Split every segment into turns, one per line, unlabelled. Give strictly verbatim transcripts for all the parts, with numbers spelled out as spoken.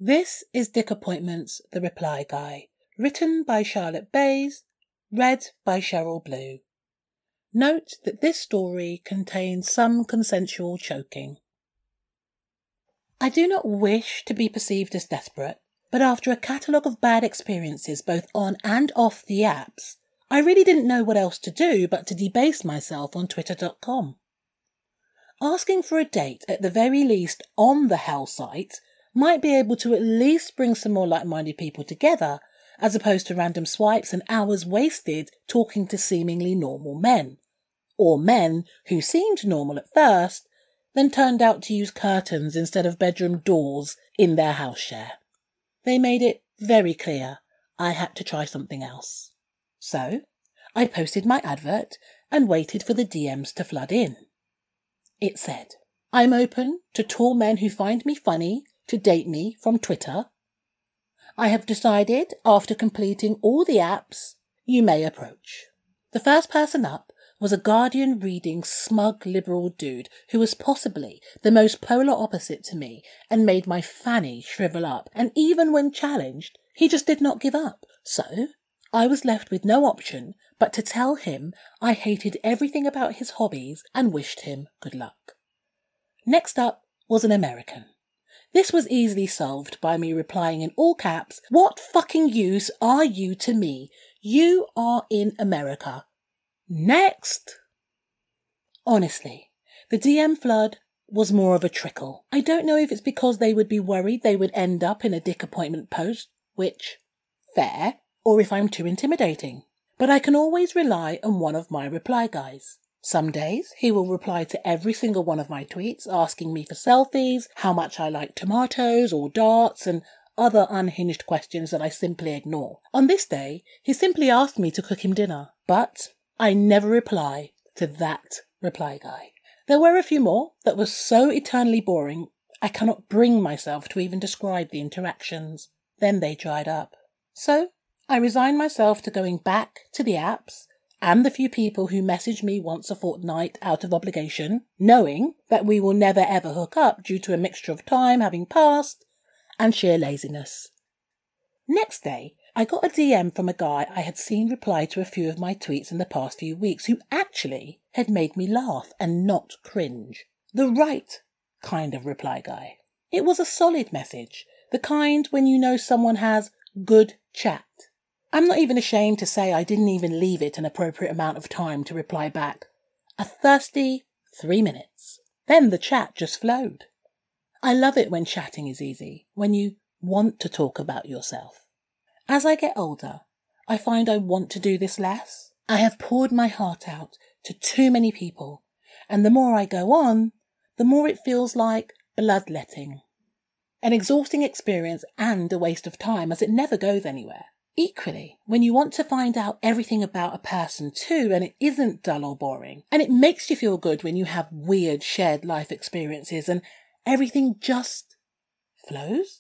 This is Dick Appointments, The Reply Guy, written by Charlotte Bays, read by Cheryl Blue. Note that this story contains some consensual choking. I do not wish to be perceived as desperate, but after a catalogue of bad experiences both on and off the apps, I really didn't know what else to do but to debase myself on twitter dot com. Asking for a date, at the very least on the hell site, might be able to at least bring some more like-minded people together, as opposed to random swipes and hours wasted talking to seemingly normal men. Or men who seemed normal at first, then turned out to use curtains instead of bedroom doors in their house share. They made it very clear I had to try something else. So, I posted my advert and waited for the D Ms to flood in. It said, I'm open to tall men who find me funny to date me from Twitter. I have decided, after completing all the apps, you may approach. The first person up was a Guardian reading smug liberal dude who was possibly the most polar opposite to me and made my fanny shrivel up, and even when challenged, he just did not give up. So, I was left with no option but to tell him I hated everything about his hobbies and wished him good luck. Next up was an American. This was easily solved by me replying in all caps, what fucking use are you to me? You are in America. Next! Honestly, the D M flood was more of a trickle. I don't know if it's because they would be worried they would end up in a Dick Appointment post, which, fair, or if I'm too intimidating. But I can always rely on one of my reply guys. Some days he will reply to every single one of my tweets asking me for selfies, how much I like tomatoes or darts, and other unhinged questions that I simply ignore. On this day, he simply asked me to cook him dinner, but I never reply to that reply guy. There were a few more that were so eternally boring, I cannot bring myself to even describe the interactions. Then they dried up. So, I resigned myself to going back to the apps and the few people who message me once a fortnight out of obligation, knowing that we will never ever hook up due to a mixture of time having passed and sheer laziness. Next day, I got a D M from a guy I had seen reply to a few of my tweets in the past few weeks who actually had made me laugh and not cringe. The right kind of reply guy. It was a solid message, the kind when you know someone has good chat. I'm not even ashamed to say I didn't even leave it an appropriate amount of time to reply back. A thirsty three minutes. Then the chat just flowed. I love it when chatting is easy, when you want to talk about yourself. As I get older, I find I want to do this less. I have poured my heart out to too many people, and the more I go on, the more it feels like bloodletting. An exhausting experience and a waste of time, as it never goes anywhere. Equally, when you want to find out everything about a person too, and it isn't dull or boring, and it makes you feel good when you have weird shared life experiences and everything just flows.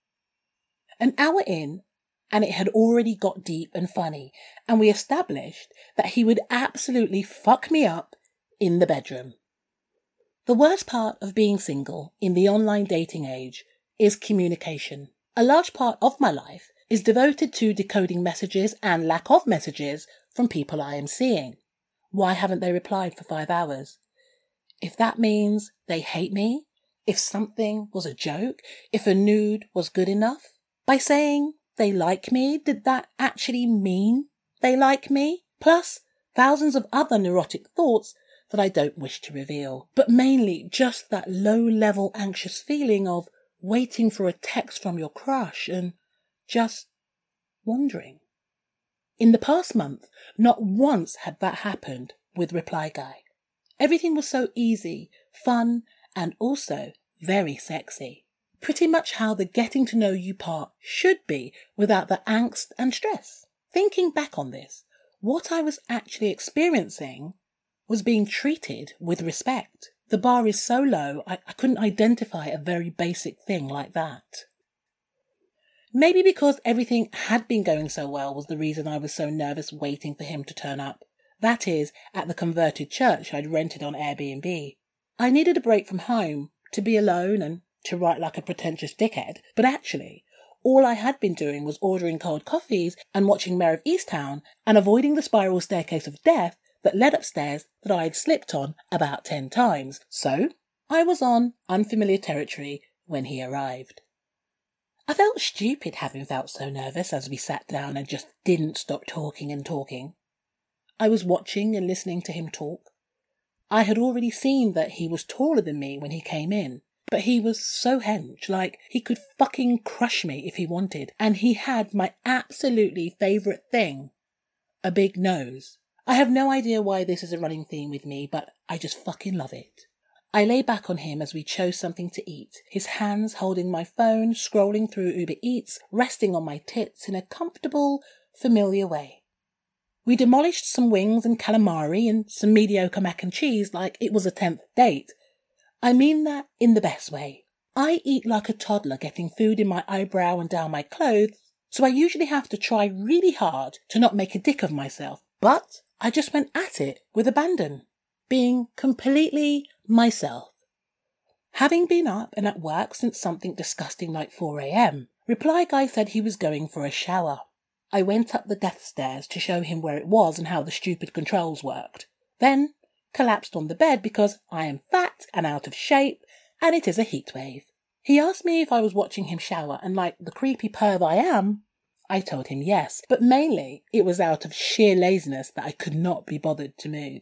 An hour in, and it had already got deep and funny, and we established that he would absolutely fuck me up in the bedroom. The worst part of being single in the online dating age is communication. A large part of my life is devoted to decoding messages and lack of messages from people I am seeing. Why haven't they replied for five hours? If that means they hate me, if something was a joke, if a nude was good enough, by saying they like me, did that actually mean they like me? Plus, thousands of other neurotic thoughts that I don't wish to reveal. But mainly just that low-level anxious feeling of waiting for a text from your crush and just wondering. In the past month, not once had that happened with Reply Guy. Everything was so easy, fun, and also very sexy. Pretty much how the getting to know you part should be without the angst and stress. Thinking back on this, what I was actually experiencing was being treated with respect. The bar is so low, I, I couldn't identify a very basic thing like that. Maybe because everything had been going so well was the reason I was so nervous waiting for him to turn up. That is, at the converted church I'd rented on Airbnb. I needed a break from home, to be alone and to write like a pretentious dickhead, but actually, all I had been doing was ordering cold coffees and watching Mare of Easttown and avoiding the spiral staircase of death that led upstairs that I had slipped on about ten times. So, I was on unfamiliar territory when he arrived. I felt stupid having felt so nervous as we sat down and just didn't stop talking and talking. I was watching and listening to him talk. I had already seen that he was taller than me when he came in, but he was so hench, like he could fucking crush me if he wanted, and he had my absolutely favourite thing, a big nose. I have no idea why this is a running theme with me, but I just fucking love it. I lay back on him as we chose something to eat, his hands holding my phone, scrolling through Uber Eats, resting on my tits in a comfortable, familiar way. We demolished some wings and calamari and some mediocre mac and cheese like it was a tenth date. I mean that in the best way. I eat like a toddler getting food in my eyebrow and down my clothes, so I usually have to try really hard to not make a dick of myself, but I just went at it with abandon, being completely myself. Having been up and at work since something disgusting like four a.m, Reply Guy said he was going for a shower. I went up the death stairs to show him where it was and how the stupid controls worked. Then collapsed on the bed because I am fat and out of shape and it is a heat wave. He asked me if I was watching him shower, and like the creepy perv I am, I told him yes, but mainly it was out of sheer laziness that I could not be bothered to move.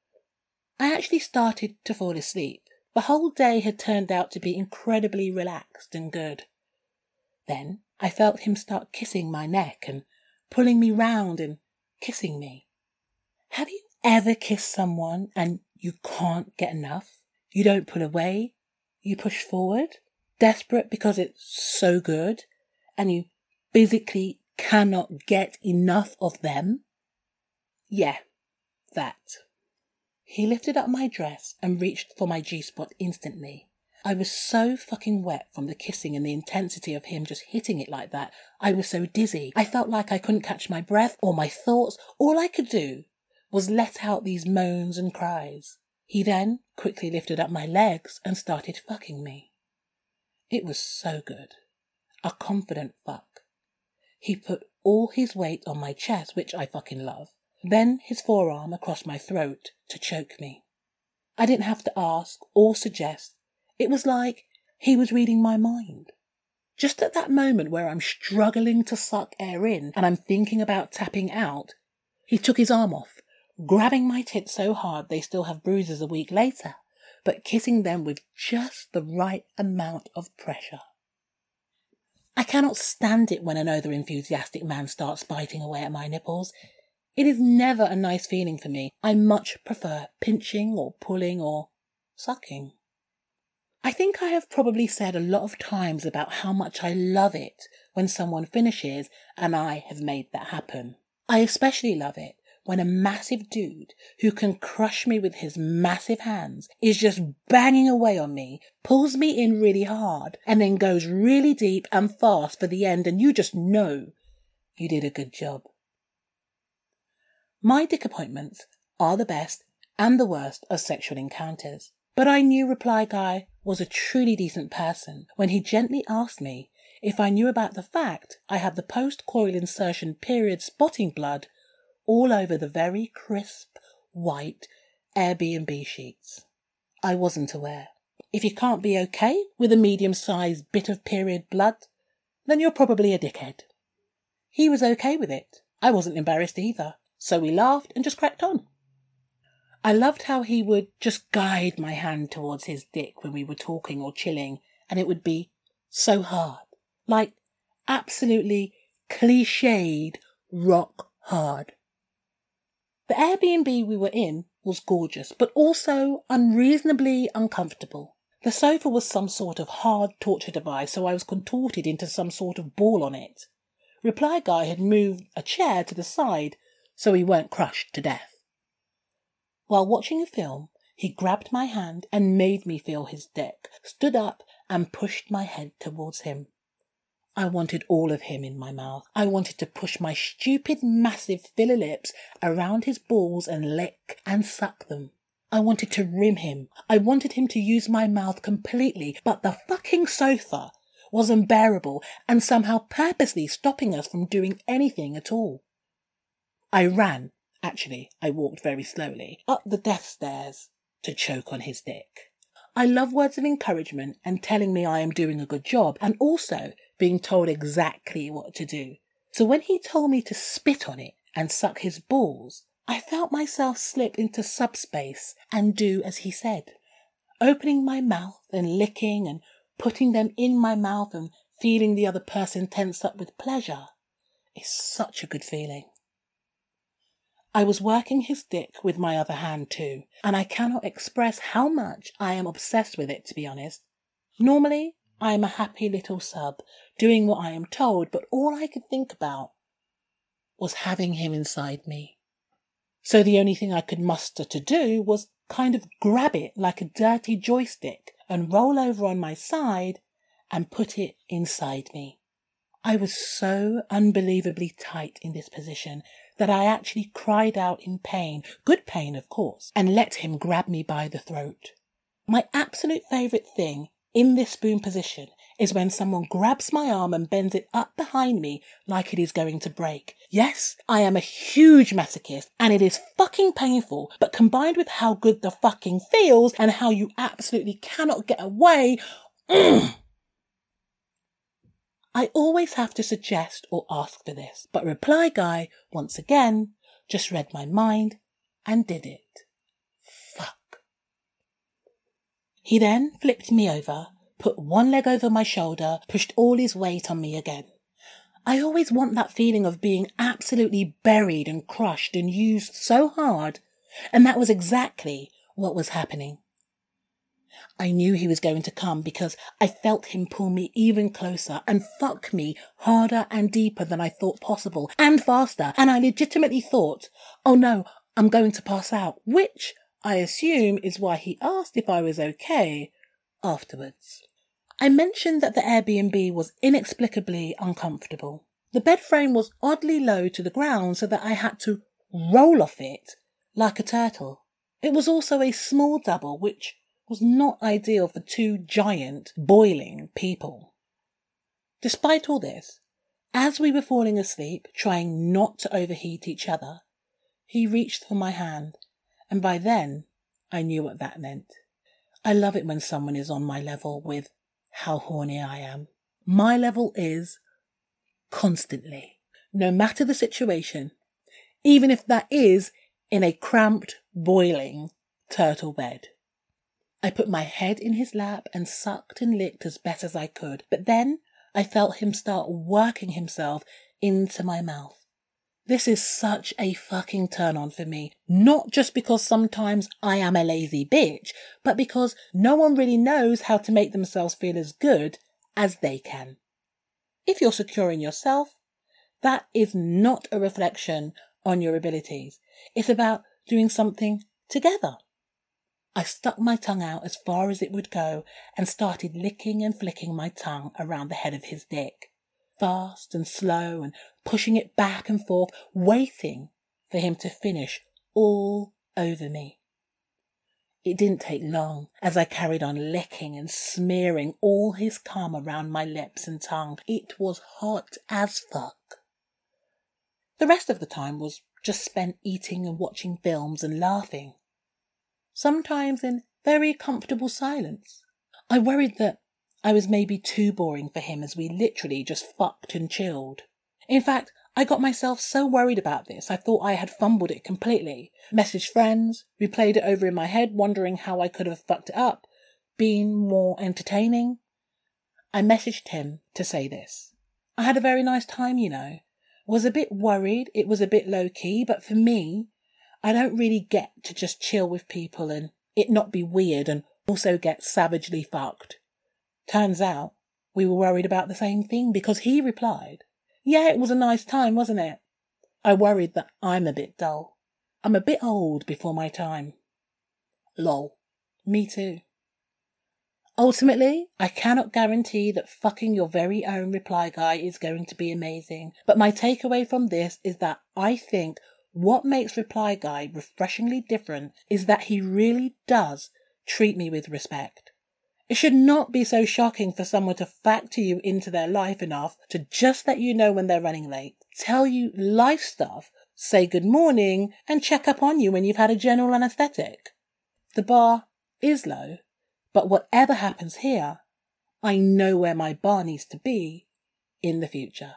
I actually started to fall asleep. The whole day had turned out to be incredibly relaxed and good. Then I felt him start kissing my neck and pulling me round and kissing me. Have you ever kissed someone and you can't get enough? You don't pull away, you push forward, desperate because it's so good, and you physically cannot get enough of them? Yeah, that. He lifted up my dress and reached for my G-spot instantly. I was so fucking wet from the kissing and the intensity of him just hitting it like that. I was so dizzy. I felt like I couldn't catch my breath or my thoughts. All I could do was let out these moans and cries. He then quickly lifted up my legs and started fucking me. It was so good. A confident fuck. He put all his weight on my chest, which I fucking love. Then his forearm across my throat to choke me. I didn't have to ask or suggest. It was like he was reading my mind. Just at that moment where I'm struggling to suck air in and I'm thinking about tapping out, he took his arm off, grabbing my tits so hard they still have bruises a week later, but kissing them with just the right amount of pressure. I cannot stand it when another enthusiastic man starts biting away at my nipples. It is never a nice feeling for me. I much prefer pinching or pulling or sucking. I think I have probably said a lot of times about how much I love it when someone finishes and I have made that happen. I especially love it when a massive dude who can crush me with his massive hands is just banging away on me, pulls me in really hard, and then goes really deep and fast for the end, and you just know you did a good job. My dick appointments are the best and the worst of sexual encounters, but I knew Reply Guy was a truly decent person when he gently asked me if I knew about the fact I had the post-coil insertion period spotting blood all over the very crisp, white Airbnb sheets. I wasn't aware. If you can't be okay with a medium-sized bit of period blood, then you're probably a dickhead. He was okay with it. I wasn't embarrassed either. So we laughed and just cracked on. I loved how he would just guide my hand towards his dick when we were talking or chilling, and it would be so hard. Like, absolutely cliched rock hard. The Airbnb we were in was gorgeous, but also unreasonably uncomfortable. The sofa was some sort of hard torture device, so I was contorted into some sort of ball on it. Reply Guy had moved a chair to the side, so we weren't crushed to death. While watching a film, he grabbed my hand and made me feel his dick, stood up and pushed my head towards him. I wanted all of him in my mouth. I wanted to push my stupid, massive filler lips around his balls and lick and suck them. I wanted to rim him. I wanted him to use my mouth completely, but the fucking sofa was unbearable and somehow purposely stopping us from doing anything at all. I ran, actually, I walked very slowly, up the death stairs to choke on his dick. I love words of encouragement and telling me I am doing a good job, and also being told exactly what to do. So when he told me to spit on it and suck his balls, I felt myself slip into subspace and do as he said. Opening my mouth and licking and putting them in my mouth and feeling the other person tense up with pleasure is such a good feeling. I was working his dick with my other hand too, and I cannot express how much I am obsessed with it, to be honest. Normally, I am a happy little sub, doing what I am told, but all I could think about was having him inside me. So the only thing I could muster to do was kind of grab it like a dirty joystick and roll over on my side and put it inside me. I was so unbelievably tight in this position that I actually cried out in pain, good pain of course, and let him grab me by the throat. My absolute favourite thing in this spoon position is when someone grabs my arm and bends it up behind me like it is going to break. Yes, I am a huge masochist and it is fucking painful, but combined with how good the fucking feels and how you absolutely cannot get away, mm, I always have to suggest or ask for this, but Reply Guy, once again, just read my mind and did it. Fuck. He then flipped me over, put one leg over my shoulder, pushed all his weight on me again. I always want that feeling of being absolutely buried and crushed and used so hard, and that was exactly what was happening. I knew he was going to come because I felt him pull me even closer and fuck me harder and deeper than I thought possible and faster, and I legitimately thought, oh no, I'm going to pass out, which I assume is why he asked if I was okay afterwards. I mentioned that the Airbnb was inexplicably uncomfortable. The bed frame was oddly low to the ground so that I had to roll off it like a turtle. It was also a small double, which was not ideal for two giant, boiling people. Despite all this, as we were falling asleep, trying not to overheat each other, he reached for my hand, and by then I knew what that meant. I love it when someone is on my level with how horny I am. My level is constantly, no matter the situation, even if that is in a cramped, boiling turtle bed. I put my head in his lap and sucked and licked as best as I could, but then I felt him start working himself into my mouth. This is such a fucking turn on for me, not just because sometimes I am a lazy bitch, but because no one really knows how to make themselves feel as good as they can. If you're secure in yourself, that is not a reflection on your abilities. It's about doing something together. I stuck my tongue out as far as it would go and started licking and flicking my tongue around the head of his dick, fast and slow and pushing it back and forth, waiting for him to finish all over me. It didn't take long as I carried on licking and smearing all his cum around my lips and tongue. It was hot as fuck. The rest of the time was just spent eating and watching films and laughing, sometimes in very comfortable silence. I worried that I was maybe too boring for him as we literally just fucked and chilled. In fact, I got myself so worried about this I thought I had fumbled it completely. Messaged friends, replayed it over in my head, wondering how I could have fucked it up, been more entertaining. I messaged him to say this. I had a very nice time, you know. Was a bit worried it was a bit low-key, but for me, I don't really get to just chill with people and it not be weird and also get savagely fucked. Turns out, we were worried about the same thing because he replied, yeah, it was a nice time, wasn't it? I worried that I'm a bit dull. I'm a bit old before my time. Lol. Me too. Ultimately, I cannot guarantee that fucking your very own Reply Guy is going to be amazing, but my takeaway from this is that I think What makes Reply Guy refreshingly different is that he really does treat me with respect. It should not be so shocking for someone to factor you into their life enough to just let you know when they're running late, tell you life stuff, say good morning, and check up on you when you've had a general anaesthetic. The bar is low, but whatever happens here, I know where my bar needs to be in the future.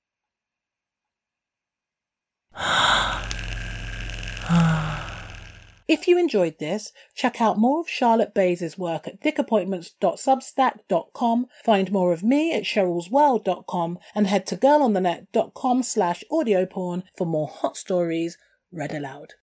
If you enjoyed this, check out more of Charlotte Bays' work at dick appointments dot substack dot com, find more of me at cheryl's world dot com, and head to girl on the net dot com slash audio porn for more hot stories read aloud.